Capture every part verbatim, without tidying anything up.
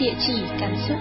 địa chỉ cảm xúc.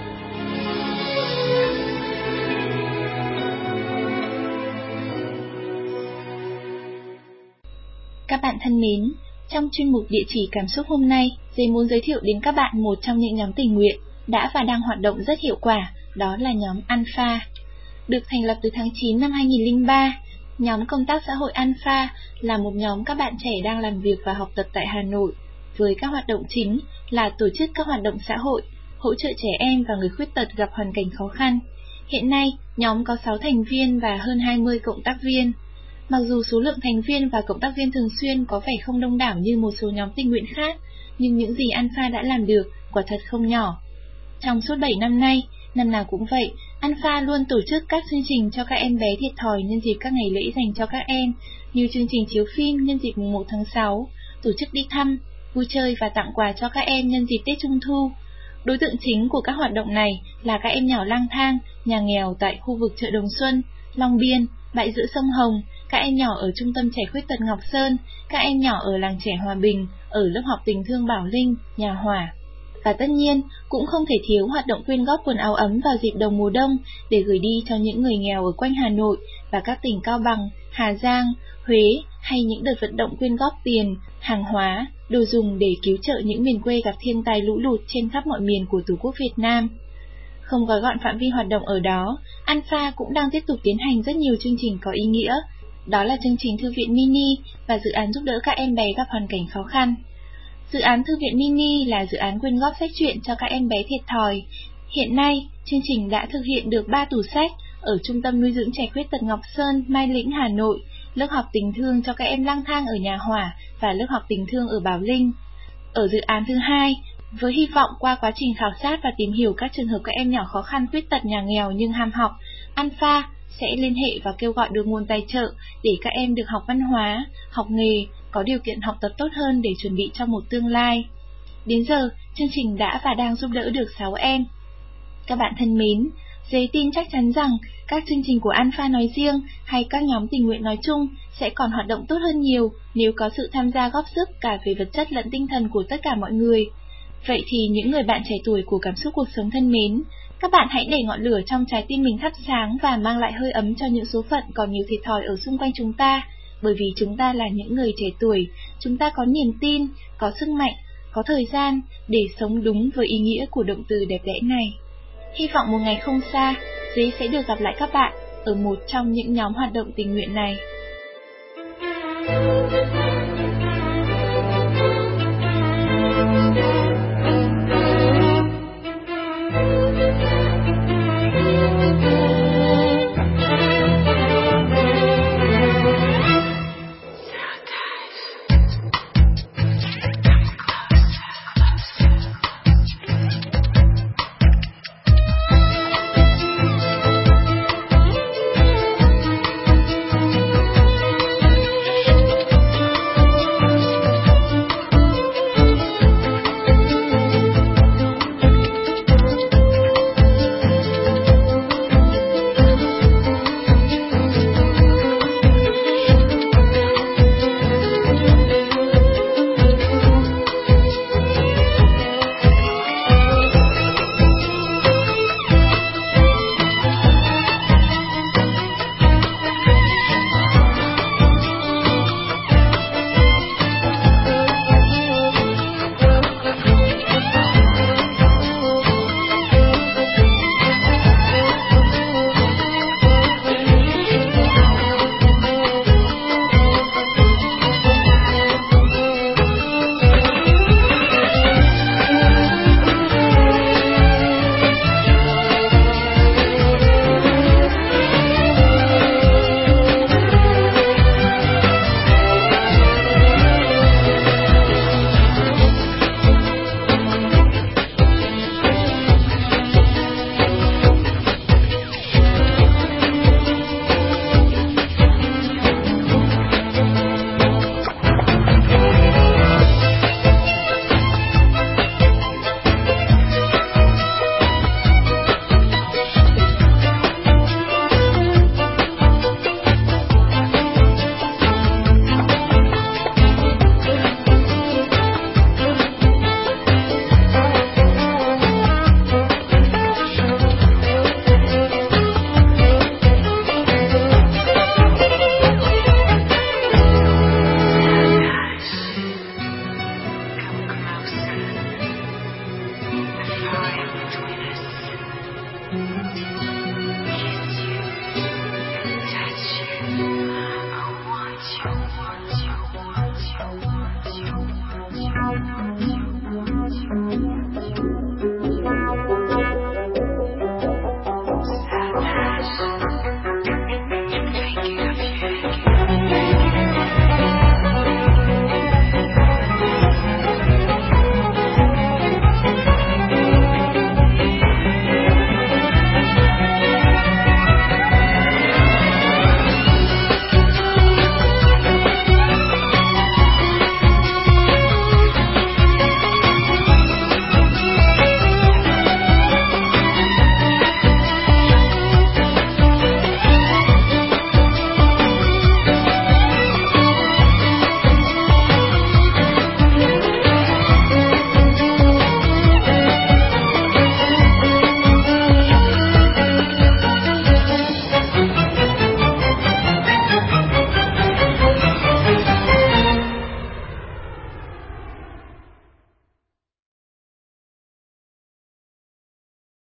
Các bạn thân mến, trong chuyên mục địa chỉ cảm xúc hôm nay, Dế muốn giới thiệu đến các bạn một trong những nhóm tình nguyện đã và đang hoạt động rất hiệu quả, đó là nhóm Alpha. Được thành lập từ tháng chín năm hai nghìn không trăm lẻ ba, nhóm công tác xã hội Alpha là một nhóm các bạn trẻ đang làm việc và học tập tại Hà Nội, với các hoạt động chính là tổ chức các hoạt động xã hội, hỗ trợ trẻ em và người khuyết tật gặp hoàn cảnh khó khăn. Hiện nay, nhóm có sáu thành viên và hơn hai mươi cộng tác viên. Mặc dù số lượng thành viên và cộng tác viên thường xuyên có vẻ không đông đảo như một số nhóm tình nguyện khác, nhưng những gì Alpha đã làm được quả thật không nhỏ. Trong suốt bảy năm nay, năm nào cũng vậy, Alpha luôn tổ chức các chương trình cho các em bé thiệt thòi nhân dịp các ngày lễ dành cho các em, như chương trình chiếu phim nhân dịp mùng một tháng sáu, tổ chức đi thăm, vui chơi và tặng quà cho các em nhân dịp Tết Trung Thu. Đối tượng chính của các hoạt động này là các em nhỏ lang thang, nhà nghèo tại khu vực chợ Đồng Xuân, Long Biên, bãi giữa sông Hồng, các em nhỏ ở trung tâm trẻ khuyết tật Ngọc Sơn, các em nhỏ ở làng trẻ Hòa Bình, ở lớp học tình thương Bảo Linh, Nhà Hỏa. Và tất nhiên, cũng không thể thiếu hoạt động quyên góp quần áo ấm vào dịp đầu mùa đông để gửi đi cho những người nghèo ở quanh Hà Nội và các tỉnh Cao Bằng, Hà Giang, Huế, hay những đợt vận động quyên góp tiền, hàng hóa, đồ dùng để cứu trợ những miền quê gặp thiên tai lũ lụt trên khắp mọi miền của Tổ quốc Việt Nam. Không gói gọn phạm vi hoạt động ở đó, Alpha cũng đang tiếp tục tiến hành rất nhiều chương trình có ý nghĩa. Đó là chương trình Thư viện Mini và dự án giúp đỡ các em bé gặp hoàn cảnh khó khăn. Dự án Thư viện Mini là dự án quyên góp sách truyện cho các em bé thiệt thòi. Hiện nay, chương trình đã thực hiện được ba tủ sách ở Trung tâm nuôi dưỡng trẻ khuyết tật Ngọc Sơn, Mai Lĩnh, Hà Nội, lớp học tình thương cho các em lang thang ở Nhà Hỏa và lớp học tình thương ở Bảo Linh. Ở dự án thứ hai, với hy vọng qua quá trình khảo sát và tìm hiểu các trường hợp các em nhỏ khó khăn khuyết tật nhà nghèo nhưng ham học, Alpha sẽ liên hệ và kêu gọi được nguồn tài trợ để các em được học văn hóa, học nghề, có điều kiện học tập tốt hơn để chuẩn bị cho một tương lai. Đến giờ, chương trình đã và đang giúp đỡ được sáu em. Các bạn thân mến, Dế tin chắc chắn rằng các chương trình của Alpha nói riêng hay các nhóm tình nguyện nói chung sẽ còn hoạt động tốt hơn nhiều nếu có sự tham gia góp sức cả về vật chất lẫn tinh thần của tất cả mọi người. Vậy thì những người bạn trẻ tuổi của cảm xúc cuộc sống thân mến, các bạn hãy để ngọn lửa trong trái tim mình thắp sáng và mang lại hơi ấm cho những số phận còn nhiều thiệt thòi ở xung quanh chúng ta, bởi vì chúng ta là những người trẻ tuổi, chúng ta có niềm tin, có sức mạnh, có thời gian để sống đúng với ý nghĩa của động từ đẹp đẽ này. Hy vọng một ngày không xa, Dế sẽ được gặp lại các bạn ở một trong những nhóm hoạt động tình nguyện này.